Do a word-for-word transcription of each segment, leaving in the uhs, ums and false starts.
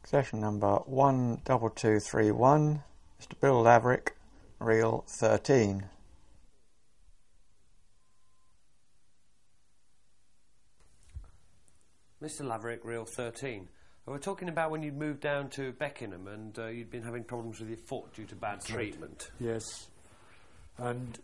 Session number one two two three one, Mister Bill Laverick, reel thirteen. Mister Laverick, reel thirteen. We're talking about when you'd moved down to Beckenham and uh, you'd been having problems with your foot due to bad That's treatment. Right. Yes. And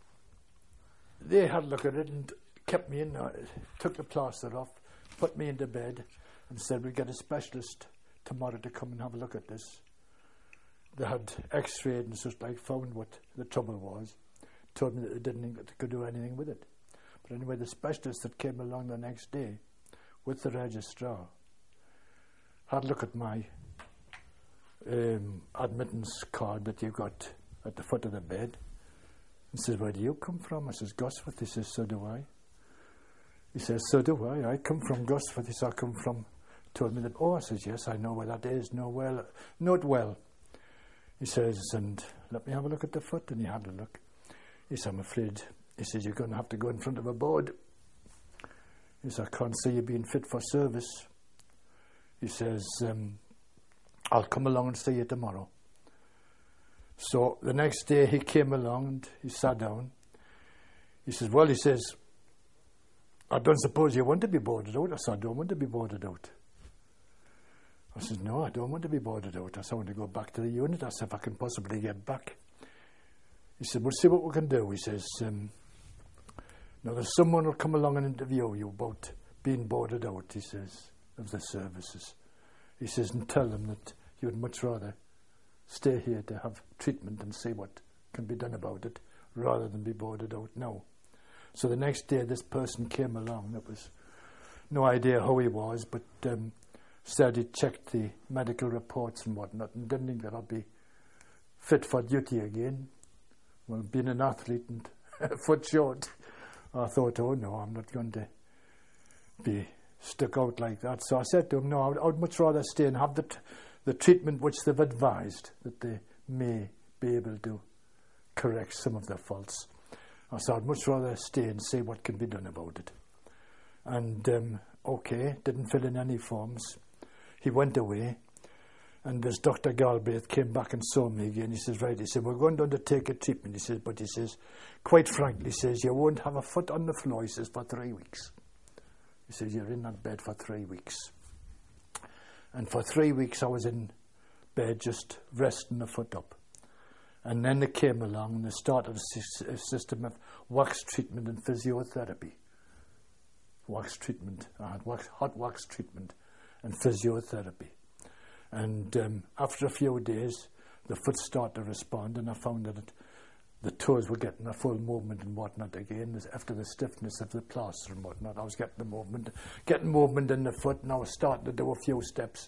they had a look at it and kept me in, uh, took the plaster off, put me into bed and said, we'll get a specialist tomorrow to come and have a look at this. They had x-rayed and such like, found what the trouble was, told me that they didn't think that they could do anything with it. But anyway, the specialist that came along the next day with the registrar had a look at my um, admittance card that you got at the foot of the bed and says, where do you come from? I says, Gosforth. He says, so do I. He says, so do I. I come from Gosforth. He says, I come from... Told me that, oh, I says, yes, I know where that is. Know well, know it well. He says, and let me have a look at the foot. And he had a look. He says, I'm afraid. He says, you're going to have to go in front of a board. He says, I can't see you being fit for service. He says, um, I'll come along and see you tomorrow. So the next day he came along and he sat down. He says, well, he says, I don't suppose you want to be boarded out. I said, I don't want to be boarded out. I said, no, I don't want to be boarded out. I said, I want to go back to the unit. I said, if I can possibly get back. He said, we'll see what we can do. He says, um, now there's someone will come along and interview you about being boarded out, he says, of the services. He says, and tell them that you would much rather stay here to have treatment and see what can be done about it, rather than be boarded out now. So the next day this person came along. That was no idea who he was, but um, said he checked the medical reports and whatnot and didn't think that I'd be fit for duty again. Well, being an athlete and a foot short, I thought, oh no, I'm not going to be stuck out like that. So I said to him, no, I would, I would much rather stay and have the, t- the treatment which they've advised, that they may be able to correct some of their faults. I said, I'd much rather stay and see what can be done about it. And, um, okay, didn't fill in any forms. He went away, and this Doctor Galbraith came back and saw me again. He says, right, he said, we're going to undertake a treatment. He says, but he says, quite frankly, he says, you won't have a foot on the floor, he says, for three weeks. He says, you're in that bed for three weeks. And for three weeks I was in bed just resting the foot up. And then they came along and they started a, a system of wax treatment and physiotherapy. Wax treatment. I had wax, hot wax treatment and physiotherapy. And um, after a few days, the foot started to respond, and I found that it, the toes were getting a full movement and whatnot again. After the stiffness of the plaster and whatnot, I was getting the movement, getting movement in the foot, and I was starting to do a few steps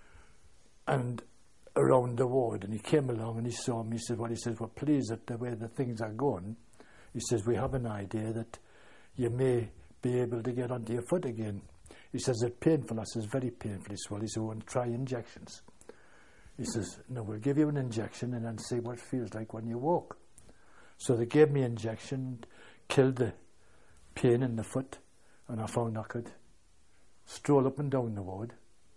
and around the ward. And he came along and he saw me. He said, well, he says, we're pleased at the way the things are going. He says, we have an idea that you may be able to get onto your foot again. He says, it's painful. I says, very painful. He says, well, he says, we want to try injections. He says, no, we'll give you an injection and then see what it feels like when you walk. So they gave me an injection, killed the pain in the foot, and I found I could stroll up and down the ward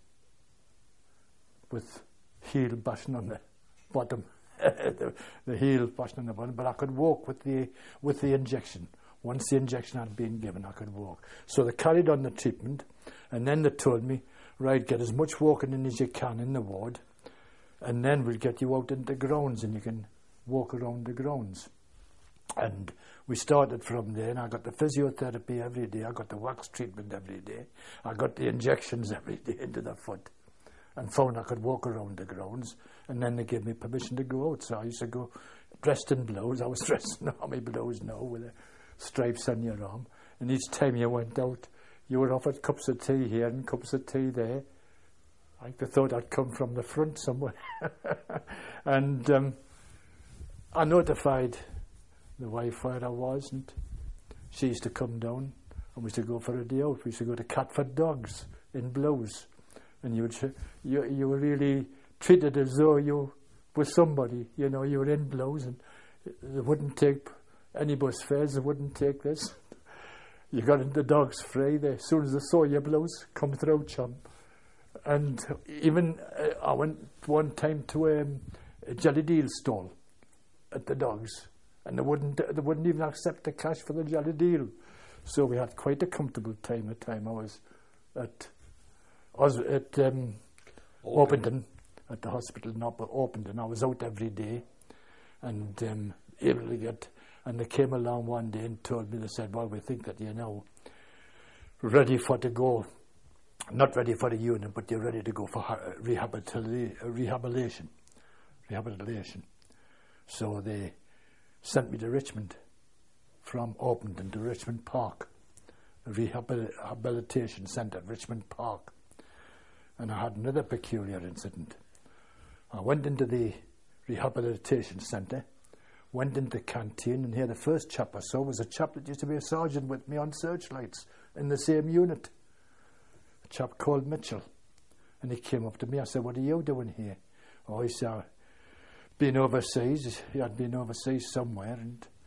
with heel bashing on the bottom, the, the heel bashing on the bottom, but I could walk with the with the injection. Once the injection had been given, I could walk. So they carried on the treatment, and then they told me, right, get as much walking in as you can in the ward, and then we'll get you out into the grounds and you can walk around the grounds. And we started from there, and I got the physiotherapy every day, I got the wax treatment every day, I got the injections every day into the foot, and found I could walk around the grounds. And then they gave me permission to go out, so I used to go dressed in blouse. I was dressed in army blouse now with the stripes on your arm, and each time you went out you were offered cups of tea here and cups of tea there, like they thought I'd come from the front somewhere. And um, I notified the wife where I was, and she used to come down and we used to go for a day out. We used to go to Catford Dogs in Blows, and you would you you were really treated as though you were somebody, you know, you were in Blows, and they wouldn't take any bus fares, they wouldn't take this. You got into Dogs free there. As soon as they saw your blouse come through, chum, And even uh, I went one time to um, a jelly deal stall at the Dogs, and they wouldn't they wouldn't even accept the cash for the jelly deal. So we had quite a comfortable time. At time I was at I was at um, Orpington at the hospital in Op- Orpington. I was out every day, and um, able to get. And they came along one day and told me, they said, "Well, we think that you're now ready for to go." Not ready for the unit, but you're ready to go for rehabilitation. Rehabilitation. Rehabilitation. So they sent me to Richmond, from Orpington to Richmond Park, a rehabilitation centre, Richmond Park. And I had another peculiar incident. I went into the rehabilitation centre, went into the canteen, and here the first chap I saw was a chap that used to be a sergeant with me on searchlights in the same unit. Chap called Mitchell, and he came up to me. I said, "What are you doing here?" Oh, he said, "Been overseas." He had been overseas somewhere,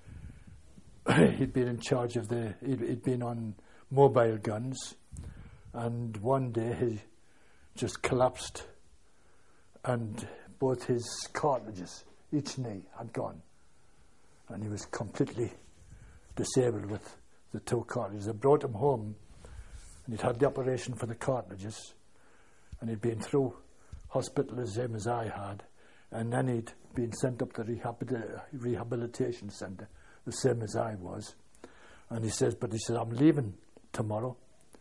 and he'd been in charge of the. He'd, he'd been on mobile guns, and one day he just collapsed, and both his cartridges, each knee, had gone, and he was completely disabled with the two cartridges. They brought him home. And he'd had the operation for the cartridges, and he'd been through hospital the same as I had, and then he'd been sent up to the rehabil- rehabilitation centre, the same as I was. And he says, but he said, "I'm leaving tomorrow."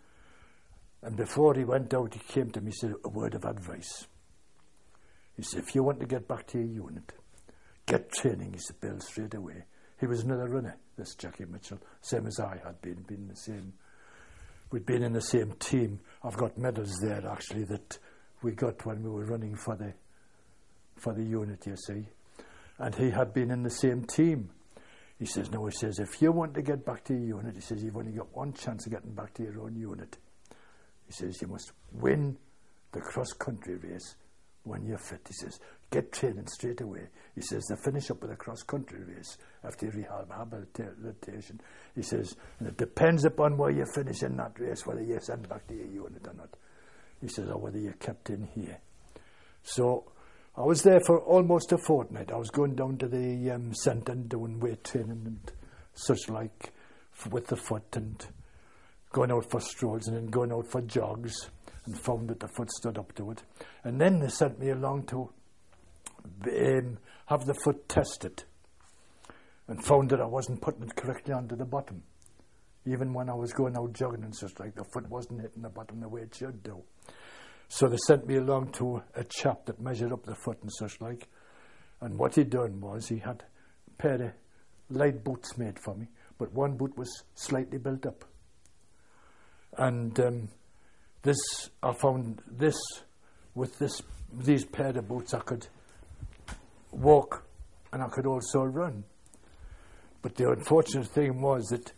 And before he went out, he came to me and said, "A word of advice." He said, "If you want to get back to your unit, get training," he said, "Bill, straight away." He was another runner, this Jackie Mitchell, same as I had been, been the same. We'd been in the same team. I've got medals there, actually, that we got when we were running for the for the unit, you see. And he had been in the same team. He says, "No," he says, "if you want to get back to your unit," he says, "you've only got one chance of getting back to your own unit." He says, "You must win the cross-country race when you're fit." He says, "Get training straight away." He says, "They finish up with a cross-country race after rehabilitation." He says, "And it depends upon where you finish in that race, whether you're sent back to your unit or not." He says, "Or whether you're kept in here." So I was there for almost a fortnight. I was going down to the um, centre and doing weight training and such like f- with the foot, and going out for strolls and then going out for jogs, and found that the foot stood up to it. And then they sent me along to um, have the foot tested, and found that I wasn't putting it correctly onto the bottom. Even when I was going out jogging and such like, the foot wasn't hitting the bottom the way it should do. So they sent me along to a chap that measured up the foot and such like. And what he'd done was he had a pair of light boots made for me, but one boot was slightly built up. And um, this, I found this, with this, these pair of boots, I could walk and I could also run. But the unfortunate thing was that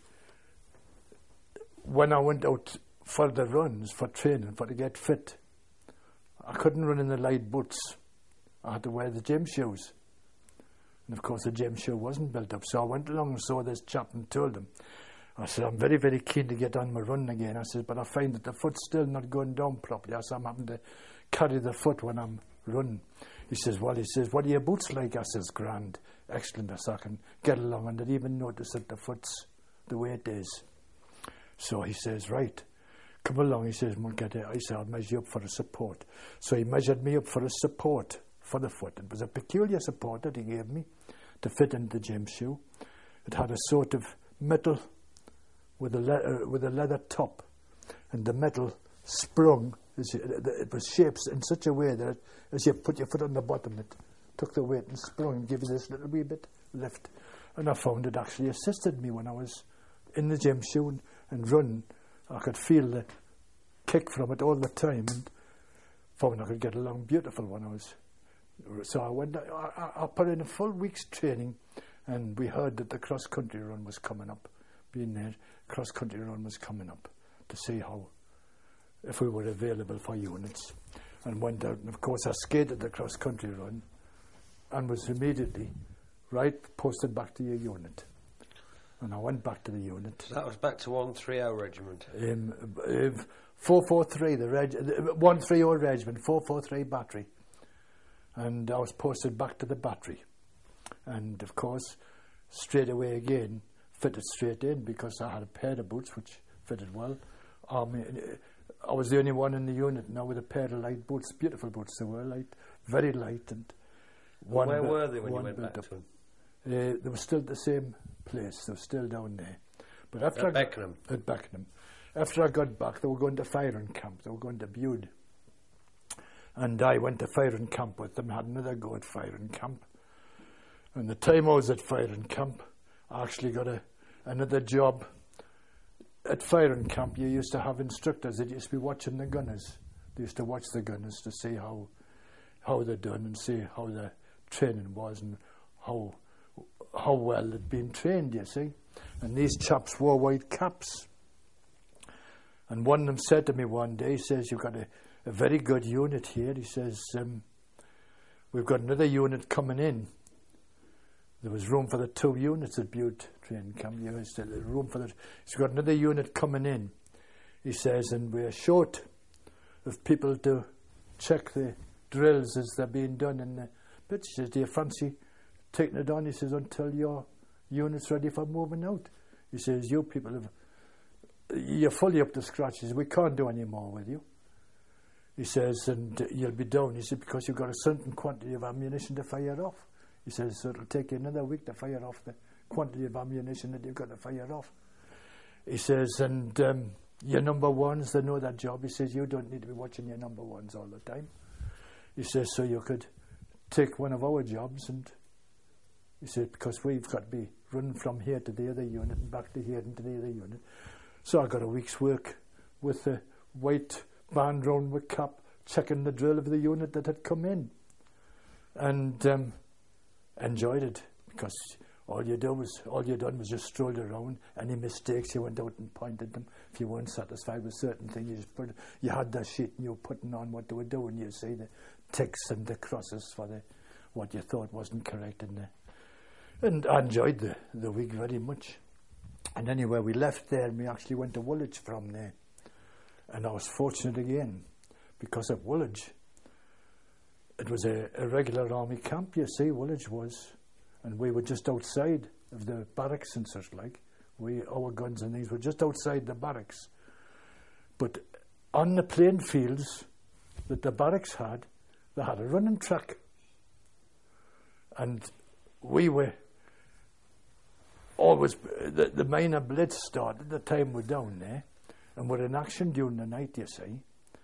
when I went out for the runs, for training, for to get fit, I couldn't run in the light boots. I had to wear the gym shoes. And of course the gym shoe wasn't built up. So I went along and saw this chap and told him, I said, "I'm very, very keen to get on my run again." I said, "But I find that the foot's still not going down properly. I said, I'm having to carry the foot when I'm running." He says, "Well," he says, "what are your boots like?" I says, "Grand, excellent." I said, "I can get along and didn't even notice that the foot's the way it is." So he says, "Right, come along." He says, "We'll get it." I said, "I'll measure you up for a support." So he measured me up for a support for the foot. It was a peculiar support that he gave me to fit into the gym shoe. It had a sort of metal with a, le- uh, with a leather top, and the metal sprung. It was shaped in such a way that it, as you put your foot on the bottom, it took the weight and sprung and gave you this little wee bit lift. And I found it actually assisted me when I was in the gym shoe and, and run. I could feel the kick from it all the time, and found I could get along beautiful when I was. So I went. I, I put in a full week's training, and we heard that the cross country run was coming up. Being there, cross country run was coming up to see how, if we were available for units, and went out. And of course, I skated the cross country run, and was immediately right posted back to your unit. And I went back to the unit. That was back to one thirty Regiment. Um, uh, four forty-three, the reg- the one thirty Regiment, four forty-three Battery. And I was posted back to the battery. And of course, straight away again, fitted straight in because I had a pair of boots which fitted well. Um, I was the only one in the unit now with a pair of light boots, beautiful boots they were, light, very light. And one Where bit, were they when you one went back up. to them? Uh, they were still at the same place, they were still down there. But after At I Beckenham? Got, at Beckenham. After I got back, they were going to firing camp, they were going to Bude. And I went to firing camp with them, had another go at firing camp. And the time I was at firing camp, I actually got a, another job. At firing camp, you used to have instructors that used to be watching the gunners. They used to watch the gunners to see how how they're done and see how the training was and how how well they'd been trained, you see. And these chaps wore white caps. And one of them said to me one day, he says, you've got a, a very good unit here. He says, um, we've got another unit coming in. There was room for the two units at Bude training camp. There was still room for the. He's got another unit coming in. He says, and we're short of people to check the drills as they're being done in the pit. He says, do you fancy taking it on? He says, until your unit's ready for moving out. He says, you people have, you're fully up to scratch. He says, we can't do any more with you. He says, and uh, you'll be down. He said, because you've got a certain quantity of ammunition to fire off. He says, so it'll take you another week to fire off the quantity of ammunition that you've got to fire off. He says, and um, your number ones, they know that job. He says, you don't need to be watching your number ones all the time. He says, so you could take one of our jobs, and he said, because we've got to be running from here to the other unit and back to here and to the other unit. So I got a week's work with the white band round with cap, checking the drill of the unit that had come in. And um, enjoyed it, because all you do was all you done was just strolled around. Any mistakes, you went out and pointed them. If you weren't satisfied with certain things, you just put you had the sheet and you were putting on what they were doing. You see the ticks and the crosses for the what you thought wasn't correct in there. And I enjoyed the the week very much. And anyway, we left there and we actually went to Woolwich from there. And I was fortunate again, because at Woolwich, it was a, a regular army camp, you see, Woolwich was. And we were just outside of the barracks and such like. We, our guns and these were just outside the barracks. But on the playing fields that the barracks had, they had a running track. And we were always, the, the minor blitz started, the time we're down there, and we're in action during the night, you see.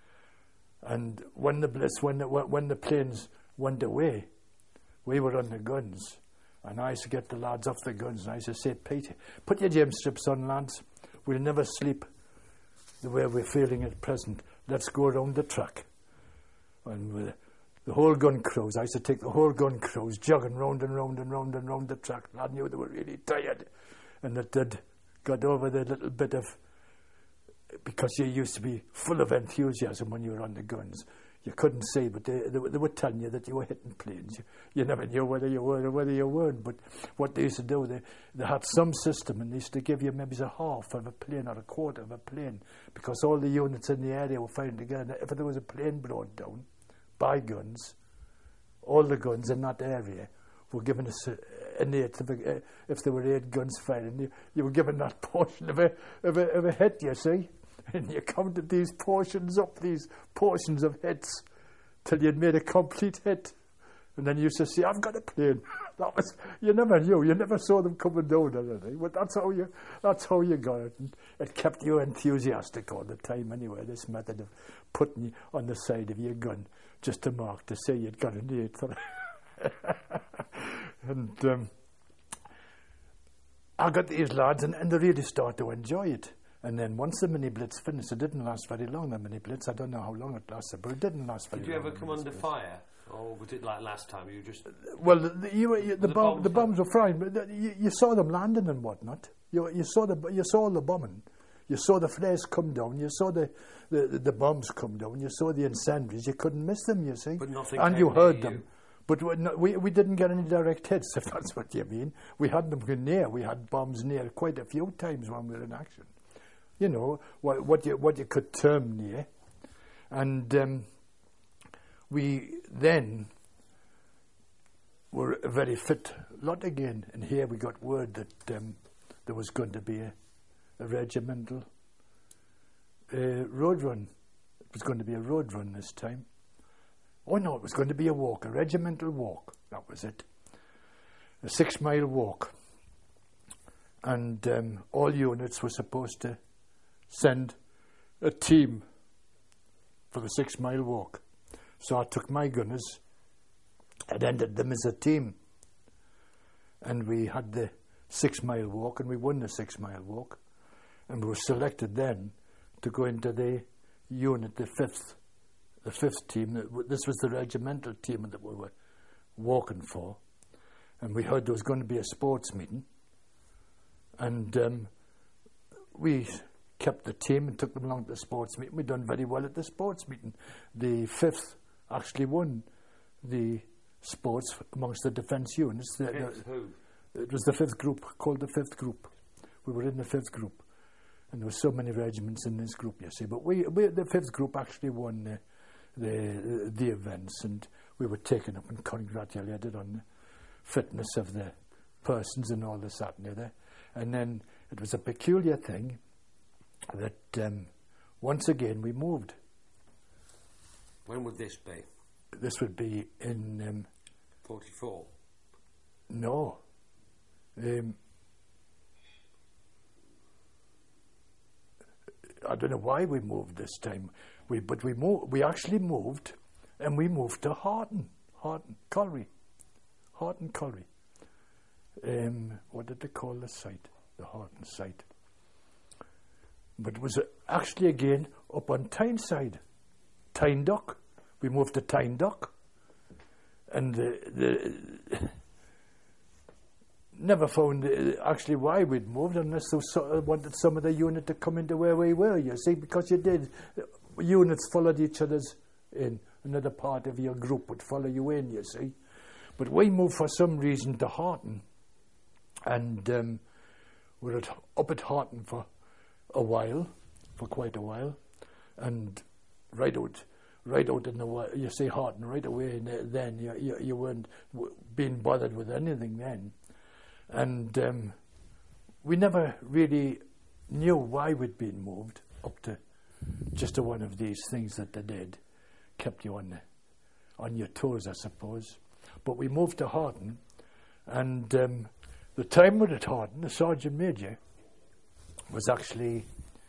And when the blitz, when the, when the planes went away, we were on the guns. And I used to get the lads off the guns, and I used to say, Peter, put your gym strips on, lads. We'll never sleep the way we're feeling at present. Let's go around the track. And with the whole gun crews, I used to take the whole gun crews jogging round and round and round and round the track. And I knew they were really tired. And that they'd got over the little bit of, because you used to be full of enthusiasm when you were on the guns. You couldn't see, but they, they, they were telling you that you were hitting planes. You, you never knew whether you were or whether you weren't. But what they used to do, they, they had some system, and they used to give you maybe a half of a plane or a quarter of a plane, because all the units in the area were fighting together. If there was a plane brought down by guns, all the guns in that area were given us an eighth of a, if there were eight guns firing, you, you were given that portion of a, of a, of a hit, you see. And you counted these portions up, these portions of hits, till you'd made a complete hit. And then you used to say, I've got a plane. That was, you never knew, you never saw them coming down or anything. But that's how you, that's how you got it. And it kept you enthusiastic all the time anyway, this method of putting you on the side of your gun, just to mark, to say you'd got an eighth. And um, I got these lads, and, and they really started to enjoy it. And then once the mini blitz finished, it didn't last very long, the mini blitz. I don't know how long it lasted, but it didn't last very long. Did you ever come under fire? Or was it like last time? You just Well, the, the, you, you, the, the, bomb, bombs the bombs were flying, but the, you, you saw them landing and whatnot. You, you saw the you saw all the bombing. You saw the flares come down. You saw the, the, the, the bombs come down. You saw the incendiaries. You couldn't miss them, you see. But nothing and came you heard near them. you. But we, no, we we didn't get any direct hits, if that's what you mean. We had them near. We had bombs near quite a few times when we were in action. You know, what, what you what you could term near. And um, we then were a very fit lot again. And here we got word that um, there was going to be a, a regimental uh, road run. It was going to be a road run this time. Oh no, it was going to be a walk, a regimental walk. That was it. A six-mile walk. And um, all units were supposed to send a team for the six-mile walk. So I took my gunners and entered them as a team. And we had the six-mile walk, and we won the six-mile walk. And we were selected then to go into the unit, the fifth, the fifth team. This was the regimental team that we were walking for. And we heard there was going to be a sports meeting. And um, we kept the team and took them along to the sports meeting. We'd done very well at the sports meeting. The fifth actually won the sports amongst the defence units. The, Fifth the, who? It was the fifth group, called the fifth group. We were in the fifth group. And there were so many regiments in this group, you see. But we, we the fifth group actually won the, the, the events, and we were taken up and congratulated on the fitness of the persons and all this, that and the other. And then it was a peculiar thing that um, once again we moved. When would this be? This would be in... Um, forty-four? No. Um, I don't know why we moved this time. We, but we moved, we actually moved, and we moved to Harton, Harton, Colliery. Harton Colliery. Um, what did they call the site? The Harton site. But it was uh, actually again up on Tyneside, Tynedock. We moved to Tynedock, and the, the never found uh, actually why we'd moved unless they sort of wanted some of the unit to come into where we were. You see, because you did, units followed each other's in. Another part of your group would follow you in. You see, but we moved for some reason to Harton. And um, we were at, up at Harton for a while, for quite a while, and right out, right out in the you say Harton right away. And then you, you you weren't w- being bothered with anything then, and um, we never really knew why we'd been moved up to just to one of these things that they did, kept you on the, on your toes, I suppose. But we moved to Harton, and. Um, The time we were at Harton, the Sergeant Major was actually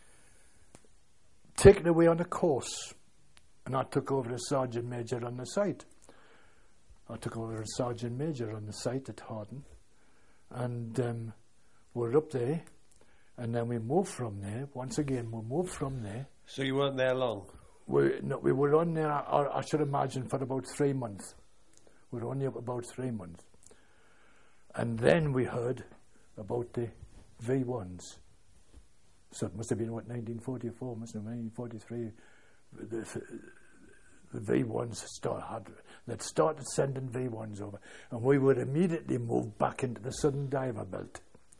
taken away on a course, and I took over as Sergeant Major on the site. I took over as Sergeant Major on the site at Harton, and um, we're up there, and then we moved from there. Once again, we moved from there. So you weren't there long? We no, we were on there, I, I should imagine, for about three months. We were only up about three months. And then we heard about the V ones. So it must have been, what, nineteen forty-four, must have been nineteen forty-three. The, the V ones start, had, that started sending V ones over. And we were immediately moved back into the Southern Diver Belt.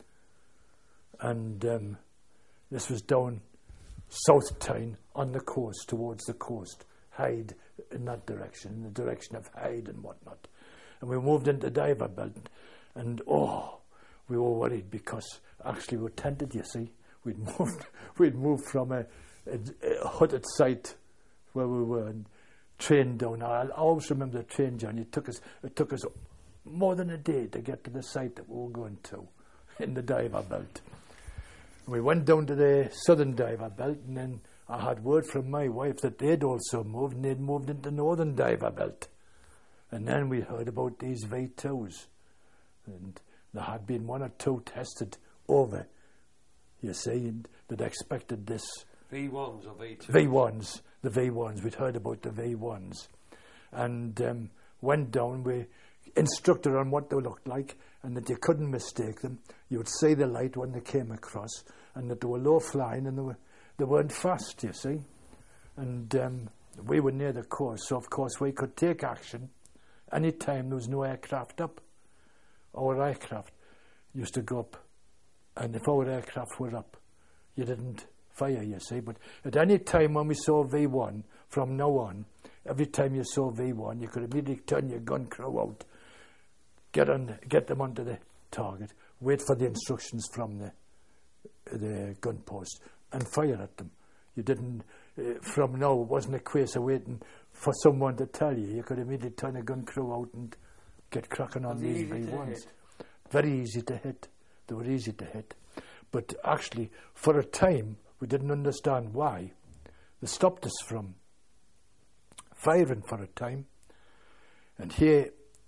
And um, this was down South Tyne on the coast, towards the coast. Hyde in that direction, in the direction of Hyde and whatnot. And we moved into Diver Belt. And oh, we were worried because actually we were tented, you see. We'd moved, we'd moved from a, a, a hutted site where we were and trained down. I, I always remember the train journey. It took us, it took us more than a day to get to the site that we were going to in the Diver Belt. And we went down to the Southern Diver Belt, and then I had word from my wife that they'd also moved, and they'd moved into Northern Diver Belt. And then we heard about these V twos. And there had been one or two tested over, you see, and they'd expected this. V ones or V twos? V ones, the V ones. We'd heard about the V ones. And um, went down, we instructed on what they looked like, and that you couldn't mistake them. You would see the light when they came across, and that they were low flying, and they, were, they weren't fast, you see. And um, we were near the coast, so of course we could take action any time there was no aircraft up, our aircraft used to go up, and if our aircraft were up, you didn't fire, you see. But at any time when we saw V one, from now on, every time you saw V one, you could immediately turn your gun crew out, get on, get them onto the target, wait for the instructions from the the gun post, and fire at them. You didn't, uh, from now, it wasn't a case of waiting for someone to tell you. You could immediately turn a gun crew out and get cracking on these V ones. Very easy to hit. They were easy to hit. But actually, for a time, we didn't understand why. They stopped us from firing for a time. And here,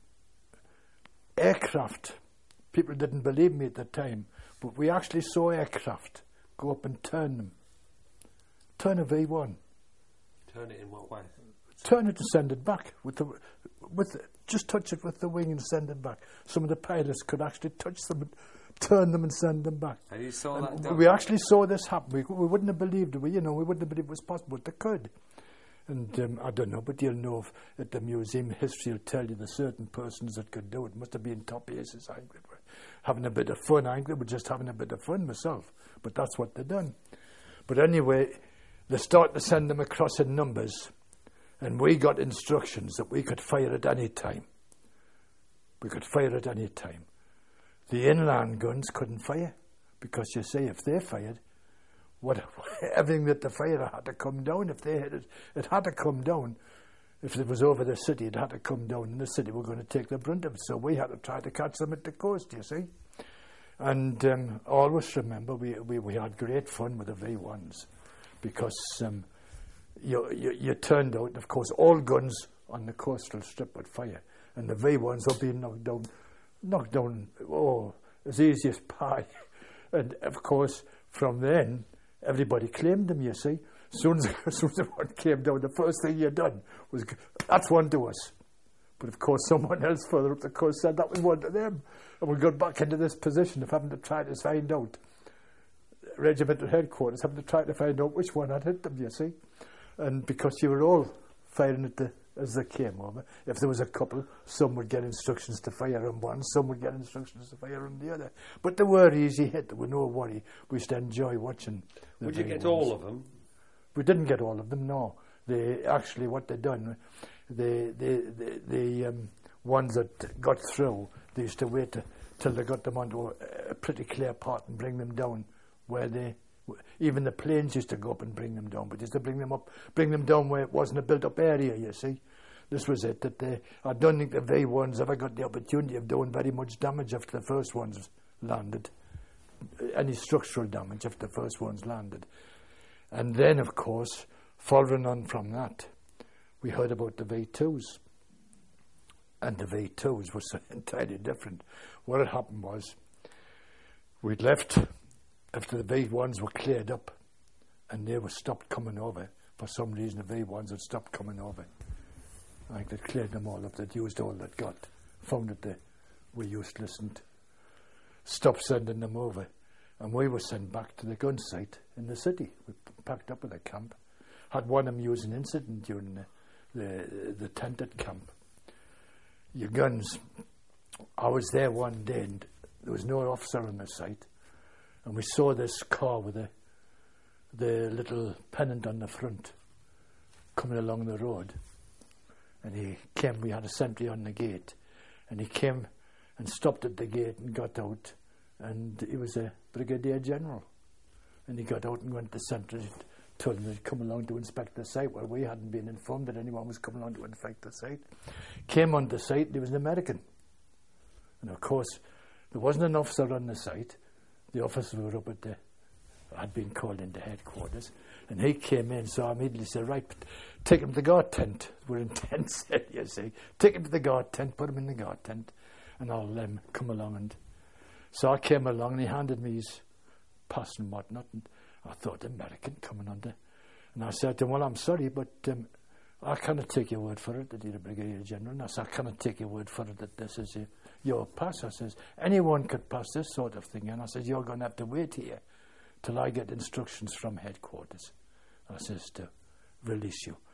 aircraft, people didn't believe me at the time, but we actually saw aircraft go up and turn them. Turn a V one. Turn it in what way? Turn it and send it back. With the, with the, just touch it with the wing and send it back. Some of the pilots could actually touch them and turn them and send them back. And you saw and that done? We actually saw this happen. We, we wouldn't have believed it. We, you know, we wouldn't have believed it was possible, but they could. And um, I don't know, but you'll know if at the museum history will tell you the certain persons that could do it. Must have been top aces. I think they were having a bit of fun. I think they were just having a bit of fun myself. But that's what they done. But anyway, they started to send them across in numbers, and we got instructions that we could fire at any time. We could fire at any time. The inland guns couldn't fire, because you see, if they fired, what everything that the firer had to come down. If they hit it, it had to come down. If it was over the city, it had to come down, and the city were going to take the brunt of it. So we had to try to catch them at the coast, you see. And um, always remember, we, we, we had great fun with the V ones, because um, you, you, you turned out, of course, all guns on the coastal strip would fire, and the V ones were being knocked down, knocked down, oh, as easy as pie. And, of course, from then, everybody claimed them, you see. As soon as, as soon as the one came down, the first thing you done was, that's one to us. But, of course, someone else further up the coast said that was one to them. And we got back into this position of having to try to find out, regimental headquarters, having to try to find out which one had hit them, you see. And because you were all firing at the, as they came over, if there was a couple, some would get instructions to fire on one, some would get instructions to fire on the other. But they were easy hit, there were no worry. We used to enjoy watching the Would you get ones. all of them? We didn't get all of them, no. They actually, what they done, the the the, the um, ones that got through, they used to wait to, till they got them onto a, a pretty clear part and bring them down where they, even the planes used to go up and bring them down, but used to bring them up, bring them down where it wasn't a built-up area, you see. This was it, that they, I don't think the V ones ever got the opportunity of doing very much damage after the first ones landed, any structural damage after the first ones landed. And then, of course, following on from that, we heard about the V twos. And the V twos were so entirely different. What had happened was, we'd left after the V ones were cleared up, and they were stopped coming over. For some reason, the V ones had stopped coming over. I think they'd cleared them all up, they'd used all they'd got, found that they were useless and stopped sending them over. And we were sent back to the gun site in the city. We packed up at a camp. Had one amusing incident during the, the, the tented camp. Your guns, I was there one day and there was no officer on the site, and we saw this car with a, the little pennant on the front coming along the road, and he came, we had a sentry on the gate, and he came and stopped at the gate and got out, and he was a brigadier general, and he got out and went to the sentry, told him he'd come along to inspect the site. Well, we hadn't been informed that anyone was coming along to inspect the site. Came on the site, and he was an American. And of course, there wasn't an officer on the site. The officers were up at the, had been called into headquarters, and he came in, so I immediately said, right, take him to the guard tent. We're in tents, you see. Take him to the guard tent, put him in the guard tent, and I'll um, come along. And so I came along, and he handed me his pass and whatnot, and I thought, American coming under. And I said to him, well, I'm sorry, but um, I cannot take your word for it that you're a brigadier general. And I said, I cannot take your word for it that this is your, your pass. I says, anyone could pass this sort of thing. And I said, you're going to have to wait here till I get instructions from headquarters. I says, to release you.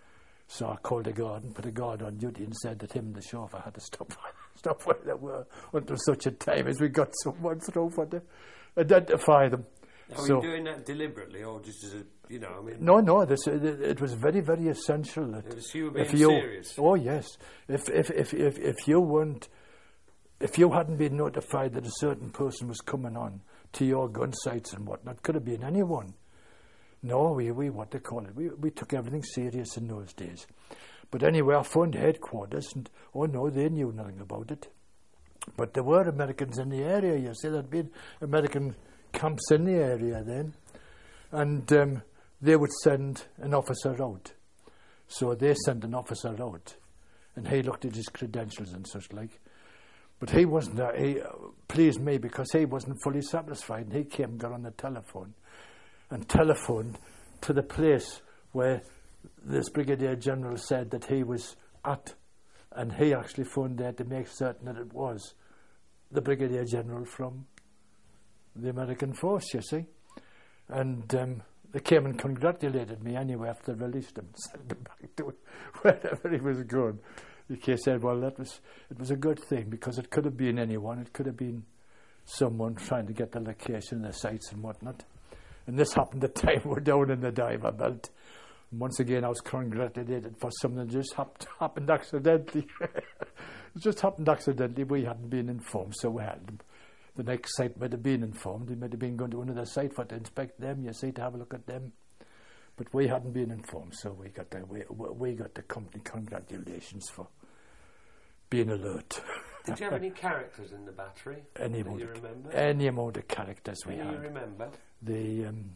So I called the guard and put a guard on duty and said that him and the chauffeur had to stop stop where they were until such a time as we got someone through for to identify them. Are so, you doing that deliberately or just as a, you know, I mean... No, no, this, it, it was very, very essential. That it was you were being if you, serious? Oh, yes. If, if, if, if, if you weren't, if you hadn't been notified that a certain person was coming on to your gun sites and whatnot, could have been anyone. No, we, we what they call it, we, we took everything serious in those days. But anyway, I phoned headquarters and, oh no, they knew nothing about it. But there were Americans in the area, you see, there'd been American camps in the area then. And um, they would send an officer out. So they sent an officer out and he looked at his credentials and such like. But he wasn't, uh, he uh, pleased me because he wasn't fully satisfied and he came and got on the telephone and telephoned to the place where this Brigadier General said that he was at, and he actually phoned there to make certain that it was the Brigadier General from the American force, you see. And um, they came and congratulated me anyway after they released him, sent him back to wherever he was going. He said, well, that was it was a good thing because it could have been anyone. It could have been someone trying to get the location, the sites and whatnot. And this happened the time we were down in the diver belt. And once again, I was congratulated for something that just hap- happened accidentally. It just happened accidentally. We hadn't been informed, so we had them. The next site might have been informed. He might have been going to another site for to inspect them, you see, to have a look at them. But we hadn't been informed, so we got the we, we got the company congratulations for being alert. Did you have any characters in the battery? Any that amount you of, remember? Any amount of characters we Can had. you remember? The um,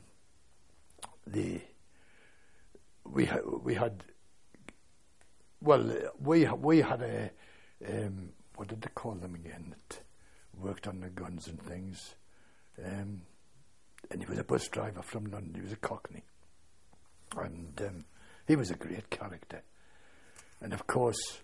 the we had we had well uh, we we had a um, what did they call them again? That worked on the guns and things. Um, and he was a bus driver from London. He was a Cockney, and um, he was a great character. And of course,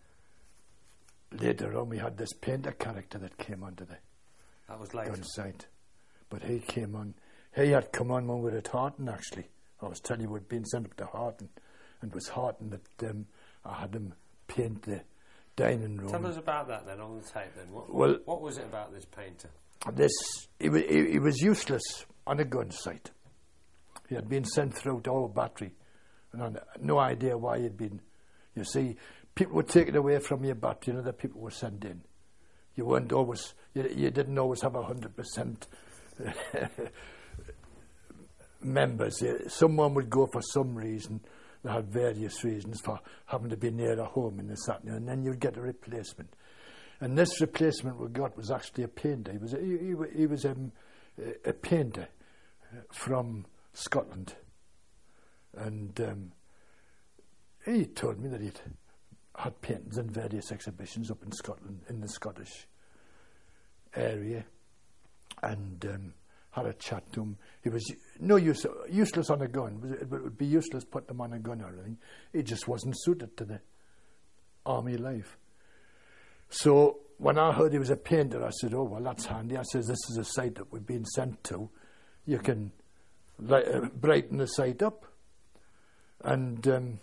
later on we had this painter character that came onto the that was later. gun site. But he came on. He had come on when we were at Harton, actually. I was telling you we'd been sent up to Harton, and it was Harton that um, I had him paint the dining room. Tell us about that then on the tape. Then what? Well, what was it about this painter? This he, wa- he, he was useless on a gun site. He had been sent through to our battery, and I had no idea why he'd been. You see, people were taken away from your battery, and other people were sent in. You weren't always. You, you didn't always have a hundred percent. members. Someone would go for some reason. They had various reasons for having to be near a home in the Saturday, and then you'd get a replacement. And this replacement we got was actually a painter. He was a, he, he, he was um, a painter from Scotland, and um, he told me that he'd had paintings in various exhibitions up in Scotland, in the Scottish area, and um, had a chat to him. He was no use, useless on a gun. It would be useless putting him on a gun or anything. He just wasn't suited to the army life. So when I heard he was a painter, I said, oh, well, that's handy. I said, this is a site that we've been sent to. You can li- uh, brighten the site up. And um,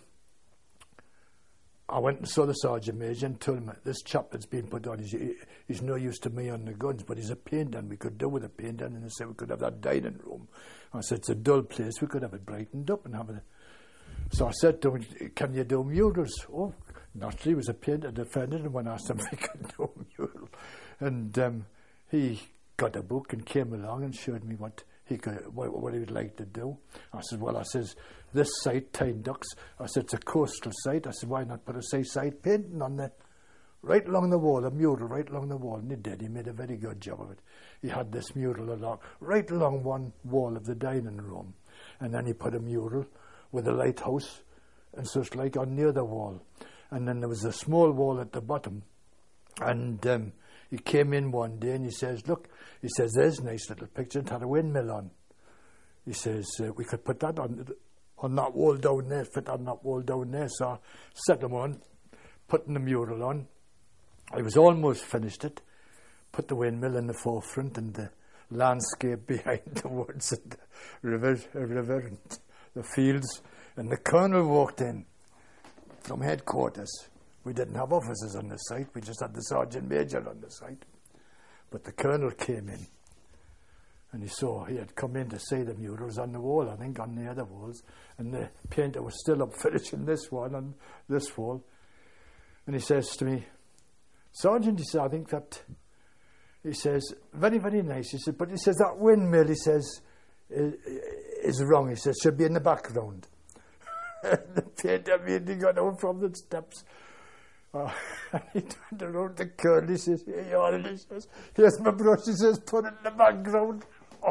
I went and saw the Sergeant Major and told him, this chap that's been put on, he's, he's no use to me on the guns, but he's a painter, and we could do with a painter. And they said we could have that dining room. I said, it's a dull place, we could have it brightened up and have it. So I said to him, can you do murals? Oh, naturally, he was a painter, defended, and when I asked him if he could do a mural. And um, he got a book and came along and showed me what he could, what, what he would like to do. I said, well, I says, this site, Tyne Docks, I said, it's a coastal site. I said, why not put a seaside painting on there? Right along the wall, a mural right along the wall. And he did. He made a very good job of it. He had this mural along, right along one wall of the dining room. And then he put a mural with a lighthouse and such like on the other wall. And then there was a small wall at the bottom. And um, he came in one day and he says, look, he says, there's a nice little picture. It had a windmill on. He says, uh, we could put that on on that wall down there, fit on that wall down there. So I set them on, putting the mural on. I was almost finished it, put the windmill in the forefront and the landscape behind the woods and the river, uh, river and the fields. And the colonel walked in from headquarters. We didn't have officers on the site, we just had the Sergeant Major on the site. But the Colonel came in, and he saw, he had come in to see the murals on the wall, I think, on the other walls, and the painter was still up finishing this one on this wall. And he says to me, Sergeant, he said, I think that, he says, very, very nice. He said, but he says, that windmill, he says, is, is wrong. He says, should be in the background. The painter immediately got out from the steps. Uh, and he turned around the Colonel, he says, here you are, and he says, here's my brush, he says, put it in the background.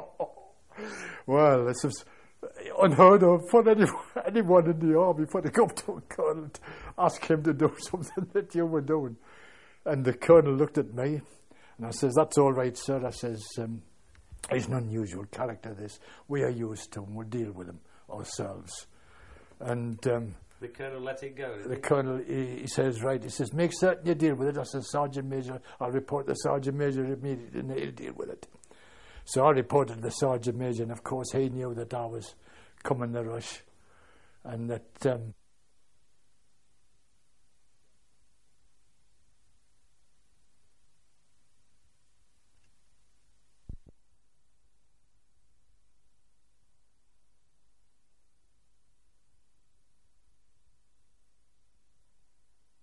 Well, this was unheard of for anyone, anyone in the army, for to come to a Colonel to ask him to do something that you were doing. And the Colonel looked at me, and I says, that's all right, sir. I says, um, he's an unusual character, this. We are used to him, we'll deal with him ourselves. And um, the Colonel let it go. The he? Colonel, he, he says, right, he says, make certain you deal with it. I says, Sergeant Major, I'll report the Sergeant Major immediately, and he'll deal with it. So I reported the Sergeant Major, and of course he knew that I was coming the rush, and that um,